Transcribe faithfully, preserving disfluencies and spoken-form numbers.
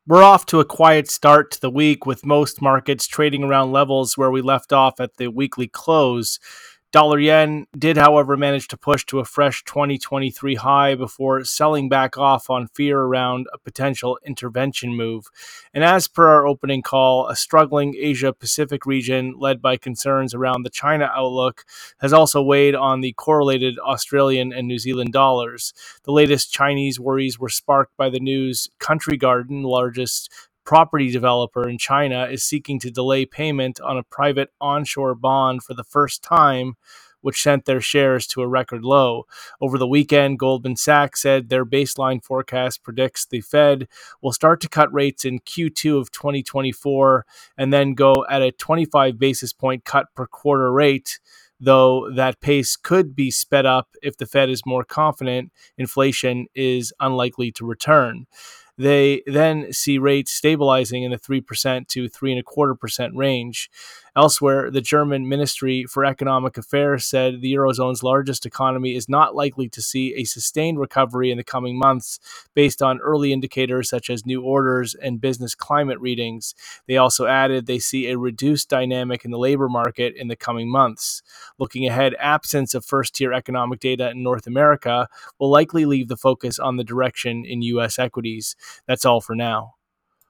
We're off to a quiet start to the week with most markets trading around levels where we left off at the weekly close. Dollar yen did, however, manage to push to a fresh twenty twenty-three high before selling back off on fear around a potential intervention move. And as per our opening call, a struggling Asia Pacific region led by concerns around the China outlook has also weighed on the correlated Australian and New Zealand dollars. The latest Chinese worries were sparked by the news Country Garden, the largest property developer in China, is seeking to delay payment on a private onshore bond for the first time, which sent their shares to a record low. Over the weekend, Goldman Sachs said their baseline forecast predicts the Fed will start to cut rates in Q two of twenty twenty-four and then go at a twenty-five basis point cut per quarter rate, though that pace could be sped up if the Fed is more confident inflation is unlikely to return. They then see rates stabilizing in the three percent to three and a quarter percent range. Elsewhere, the German Ministry for Economic Affairs said the Eurozone's largest economy is not likely to see a sustained recovery in the coming months based on early indicators such as new orders and business climate readings. They also added they see a reduced dynamic in the labor market in the coming months. Looking ahead, absence of first-tier economic data in North America will likely leave the focus on the direction in U S equities. That's all for now.